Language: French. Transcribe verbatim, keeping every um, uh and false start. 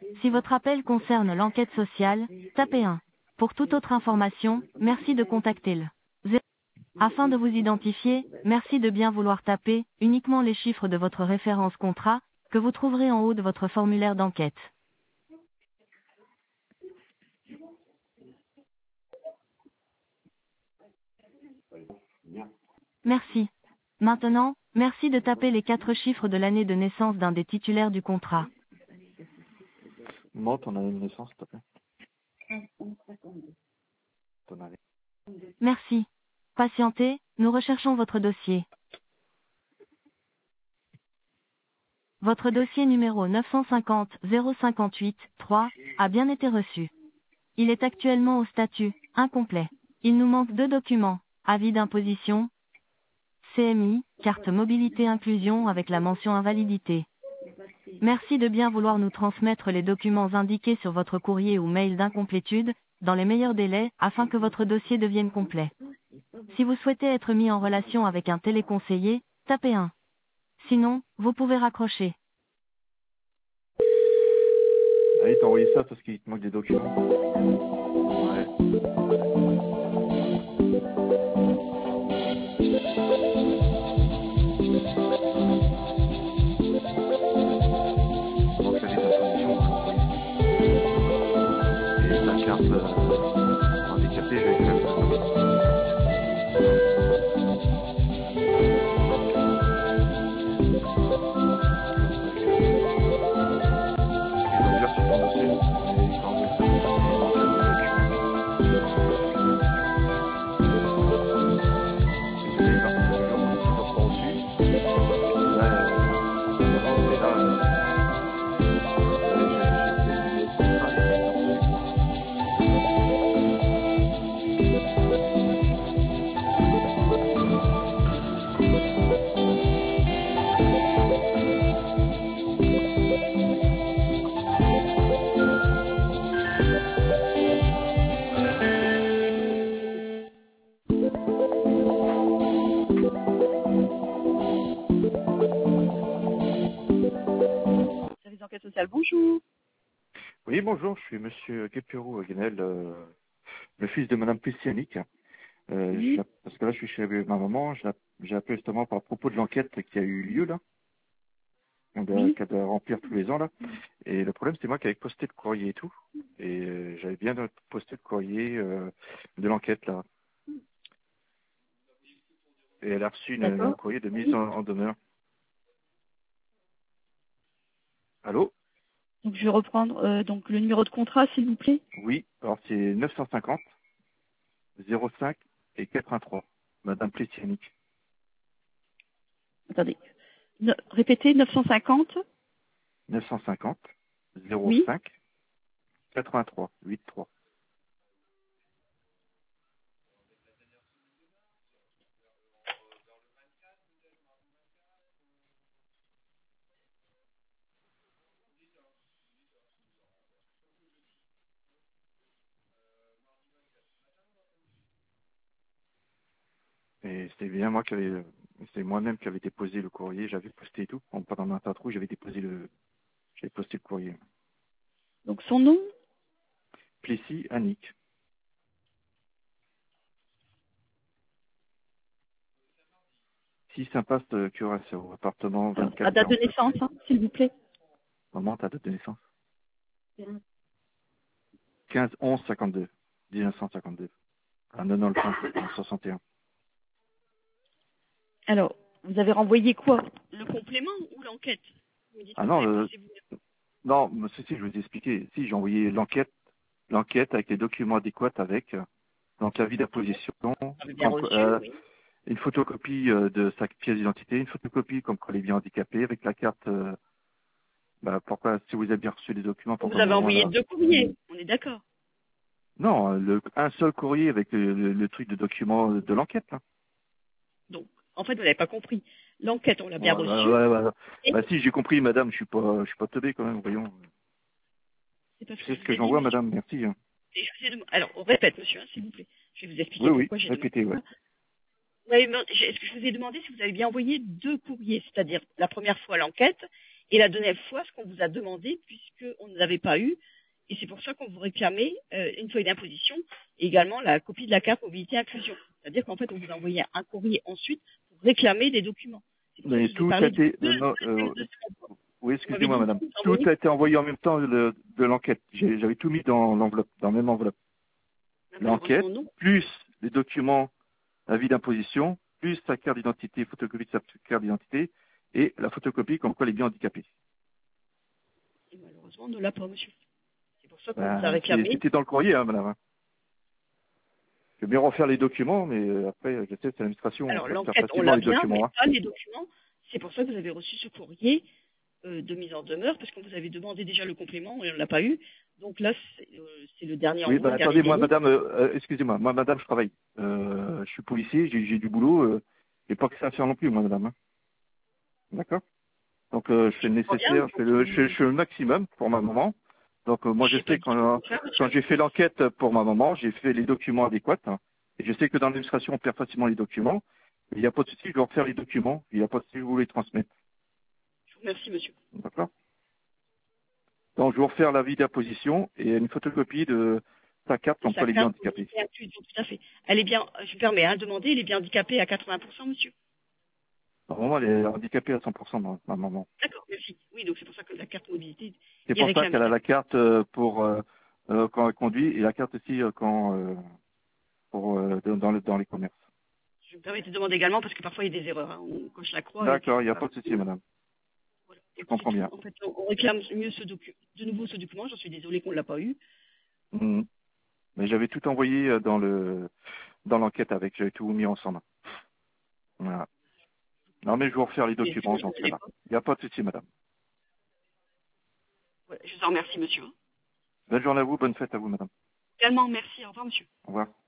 Si votre appel concerne l'enquête sociale, tapez un. Pour toute autre information, merci de contacter le zéro. Afin de vous identifier, merci de bien vouloir taper uniquement les chiffres de votre référence contrat, que vous trouverez en haut de votre formulaire d'enquête. Merci. Maintenant, merci de taper les quatre chiffres de l'année de naissance d'un des titulaires du contrat. Moi, ton année de naissance, s'il te plaît. Ton année. Merci. Patientez, nous recherchons votre dossier. Votre dossier numéro neuf cent cinquante zéro cinquante-huit trois a bien été reçu. Il est actuellement au statut incomplet. Il nous manque deux documents, avis d'imposition, C M I, carte mobilité inclusion avec la mention invalidité. Merci de bien vouloir nous transmettre les documents indiqués sur votre courrier ou mail d'incomplétude, dans les meilleurs délais, afin que votre dossier devienne complet. Si vous souhaitez être mis en relation avec un téléconseiller, tapez un. Sinon, vous pouvez raccrocher. Ah, il t'a envoyé ça parce qu'il te manque des documents. Ouais. Donc, la disposition, et ta carte euh, handicapée, j'ai quand même le document. Il doit dire sur ton dossier, mais il t'a envoyé ça parce qu'il manque deux documents. Désolé, parce que le jour où tu t'as pas reçu, là, euh, et là, euh, là, j'ai j'ai fait le numéro de contrat, il a pas reçu. Service d'enquête sociale, bonjour. Oui, bonjour, je suis monsieur Kepiro Guenel, euh, le fils de madame Plissianic. Euh, Oui. je- parce que là, je suis chez ma maman, je l'app- j'ai appelé justement par propos de l'enquête qui a eu lieu là, on doit, Oui. qu'elle doit remplir tous les ans là. Et le problème, c'est moi qui avais posté le courrier et tout. Et euh, j'avais bien posté le courrier euh, de l'enquête là. Et elle a reçu une, un D'accord. courrier de mise en, en demeure. Allô? Donc je vais reprendre euh, donc le numéro de contrat, s'il vous plaît. Oui, alors c'est neuf cent cinquante zéro cinq et quatre-vingt-trois, madame Plissianic. Attendez. Ne- répétez, neuf cent cinquante. neuf cent cinquante zéro Oui. cinq quatre-vingt-trois quatre-vingt-trois. Et c'était bien moi qui avais, c'est moi-même qui avais déposé le courrier, j'avais posté et tout. En pendant un trou, j'avais déposé le, j'avais posté le courrier. Donc son nom. Plessis, Annick. six impasse de Curaçao, appartement Alors, la vingt-quatre date de quarante-neuf. naissance, hein, s'il vous plaît. Maman, ta date de naissance? quinze onze cinquante-deux. mille neuf cent cinquante-deux. À Nonolfin, en soixante et un. Alors, vous avez renvoyé quoi? Le complément ou l'enquête? Vous me dites Ah que vous non, avez euh, posé vous. non, mais si, si, je vais vous expliquer. Si, j'ai envoyé l'enquête, l'enquête avec les documents adéquats avec, euh, donc l'avis d'imposition, Vous avez bien comme, reçu, euh, oui. une photocopie euh, de sa pièce d'identité, une photocopie comme quoi elle est bien handicapée, avec la carte, euh, bah, pourquoi, si vous avez bien reçu les documents, Vous pourquoi avez maman envoyé là? deux courriers, on est d'accord. Non, le, un seul courrier avec le, le- le truc de documents de l'enquête, là. Donc, en fait, vous n'avez pas compris. L'enquête, on l'a bien Ouais, ouais, reçue. ouais, ouais. Et Bah si, j'ai compris, madame, je suis pas, je suis pas teubé quand même, voyons. c'est pas ce Je que sais je ce vous que ai dit, j'envoie, monsieur. madame, merci. hein. Et je vous ai demandé- Alors, on répète, monsieur, hein, s'il vous plaît. Je vais vous Oui, expliquer oui, pourquoi j'ai demandé répétez, ouais. ça. Vous avez demandé- j'ai- je vous ai demandé si vous avez bien envoyé deux courriers, c'est-à-dire la première fois l'enquête et la dernière fois, ce qu'on vous a demandé, puisqu'on ne l'avait pas eu, et c'est pour ça qu'on vous réclamait euh, une feuille d'imposition et également la copie de la carte mobilité inclusion. C'est-à-dire qu'en fait, on vous a envoyé un courrier ensuite pour réclamer des documents. C'est pour ça Mais que je vous ai tout a parlé été... de euh, non, deux euh, de- de- oui, Vous m'avez excusez-moi, dit madame. que vous Tout envoyez- a été envoyé en même temps de, de l'enquête. J'ai- J'avais tout mis dans l'enveloppe, dans la même enveloppe. L'enquête, Malheureusement, non. plus les documents, avis d'imposition, plus sa carte d'identité, photocopie de sa carte d'identité, et la photocopie comme quoi elle est bien handicapée. Et malheureusement, on ne l'a pas, monsieur. C'est pour ça qu'on vous a Ben, c'est- réclamé. C'était dans le courrier, hein, madame. Je vais bien refaire les documents, mais euh, après, je sais, c'est l'administration, on Alors, peut faire l'enquête, on facilement l'a les bien, mais documents. Hein. pas les documents. C'est pour ça que vous avez reçu ce courrier euh, de mise en demeure, parce qu'on vous avait demandé déjà le complément et on ne l'a pas eu. Donc là, c'est euh, c'est le dernier en Oui, moins, ben le dernier attendez, moi, délai. madame, euh, euh, excusez-moi, moi, madame, je travaille. Euh, je suis policier, j'ai j'ai du boulot, euh, j'ai pas que ça à faire non plus, moi, madame. Hein. D'accord. Donc, euh, je fais le Je comprends bien, nécessaire, je fais le, je, fais- je fais le maximum pour ma maman. Donc, euh, moi, je j'ai pas sais dit le quand, contraire, monsieur. quand j'ai fait l'enquête pour ma maman, j'ai fait les documents adéquats. Hein. Et je sais que dans l'administration, on perd facilement les documents. Il n'y a pas de souci, je vais refaire les documents. Il n'y a pas de souci, je vous les transmettre. Je vous remercie, monsieur. D'accord. Donc, je vais refaire l'avis d'imposition et une photocopie de sa carte Et comme sa quoi elle est bien carte handicapée. mobilité inclusion, tout à fait. Elle est bien, je me permets, hein, de demander, elle est bien handicapée à quatre-vingts pour cent, monsieur. Ma maman, elle est handicapée à cent pour cent, ma ma maman. D'accord, merci. Oui, donc c'est pour ça que la carte mobilité C'est est pour ça réclamée. qu'elle a la carte euh, pour euh, euh, quand elle conduit et la carte aussi euh, quand euh, pour euh, dans, le- dans les commerces. Je me permets de demander également parce que parfois il y a des erreurs. Hein. On coche la croix. Et D'accord, il n'y a voilà. pas de souci, madame. Voilà. Je Donc, c'est comprends tout. bien. En fait, on on réclame mieux ce docu de nouveau ce document. J'en suis désolée qu'on ne l'a pas eu. Mhm. Mais j'avais tout envoyé euh, dans le dans l'enquête avec, j'avais tout mis ensemble. Voilà. Non mais je vais refaire les Et documents je dans ne ce l'ai cas-là. pas. Il n'y a pas de souci, madame. Voilà. Je vous en remercie, monsieur. Bonne journée à vous, bonne fête à vous, madame. Tellement merci. Au revoir, monsieur. Au revoir.